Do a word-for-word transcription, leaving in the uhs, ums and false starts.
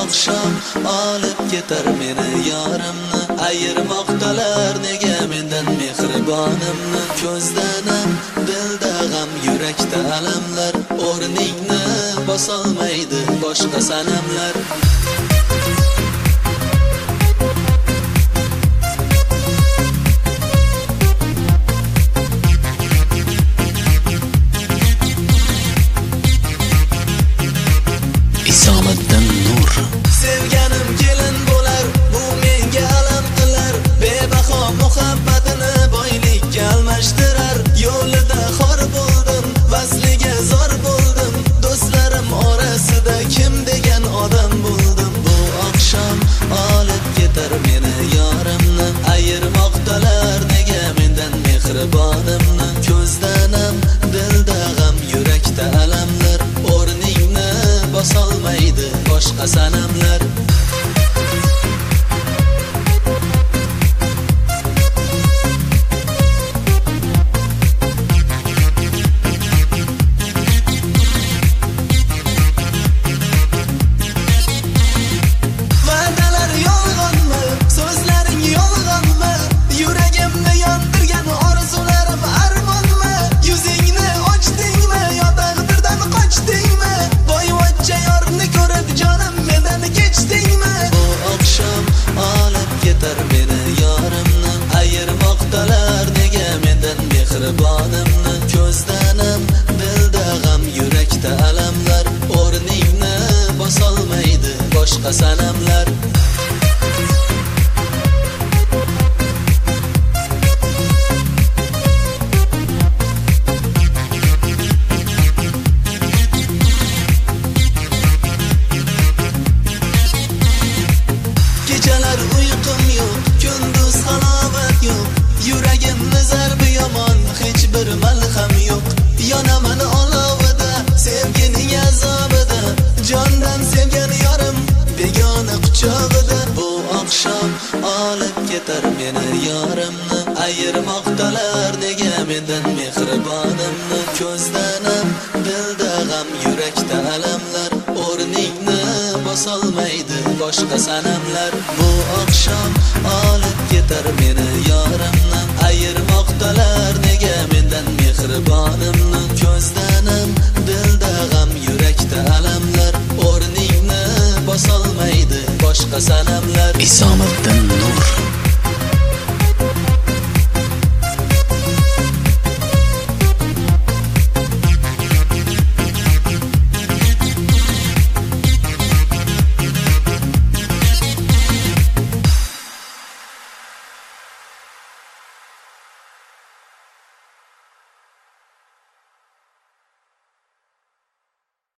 oqshom olib ketar meni yorimni, ayirmoqdalar nega mendan mehribonimni. Ko'zdanam dilda g'am, yurakda alamlar, o'rningni bosolmaydi boshqa sanamlar. Isomiddin Nur. Sevganim kelin bo'lar, bu menga alam qilar, bebaho muhabbatini boylikka almashtirar. Yo'lida xor bo'ldim, vasliga zor bo'ldim, do'stlarim orasida kim degan odam bo'ldim. Bu oqshom olib ketar meni yorimni, ayirmoqdalar nega mendan mehribonimni. Ko'zdanam dilda g'am, yurakda alamlar, o'rningni bosolmaydi boshqa sanamlar. Va'dalar yolg'onmi, so'zlaring yolg'onmi, yuragimni yondirgan orzularim armonmi? Yuzingni ochdingmi yo taqdirdan qochdingmi? Boyvachcha yorni ko'rib jonim mendan kechdingmi? Bu oqshom olib ketar meni yorimni, ayirmoqdalar nega mendan mehribonimni. Ko'zdanam dilda g'am, yurakda alamlar, o'rningni bosolmaydi boshqa sanamlar. Kechalar uyqum yo'q, kunduz halovat yo'q, yuragimni zarbi yomon, hech bir malham yo'q. Yonaman olovida, sevgining azobida, jondan sevgan yorim begona quchog'ida. Bu oqshom olib ketar meni yorimni, ayirmoqdalar nega mendan mehribonimni. Ko'zdanam dilda g'am, yurakda alamlar, o'rningni bosolmaydi boshqa sanamlar. Bu oqshom olib ketar meni yorimni, ayirmoqdalar nega mendan mehribonimni.